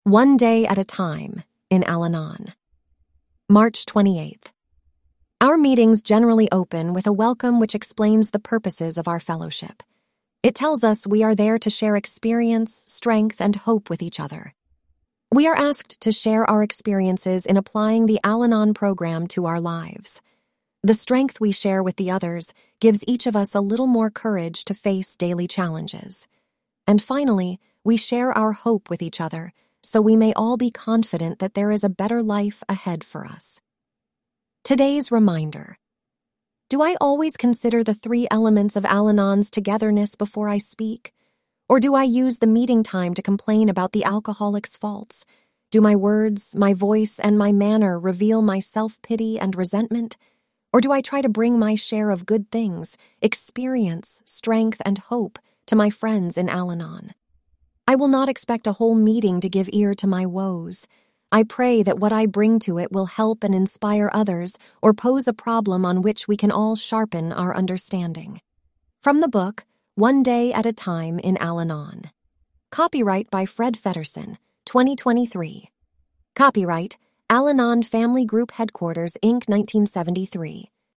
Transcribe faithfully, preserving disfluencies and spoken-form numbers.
One Day at a Time in Al-Anon. March twenty-eighth. Our meetings generally open with a welcome which explains the purposes of our fellowship. It tells us we are there to share experience, strength, and hope with each other. We are asked to share our experiences in applying the Al-Anon program to our lives. The strength we share with the others gives each of us a little more courage to face daily challenges. And finally, we share our hope with each other, so we may all be confident that there is a better life ahead for us. Today's reminder. Do I always consider the three elements of Al-Anon's togetherness before I speak? Or do I use the meeting time to complain about the alcoholic's faults? Do my words, my voice, and my manner reveal my self-pity and resentment? Or do I try to bring my share of good things, experience, strength, and hope to my friends in Al-Anon? I will not expect a whole meeting to give ear to my woes. I pray that what I bring to it will help and inspire others or pose a problem on which we can all sharpen our understanding. From the book, One Day at a Time in Al-Anon. Copyright by Fred Feddersen, twenty twenty-three. Copyright, Al-Anon Family Group Headquarters, Incorporated, nineteen seventy-three.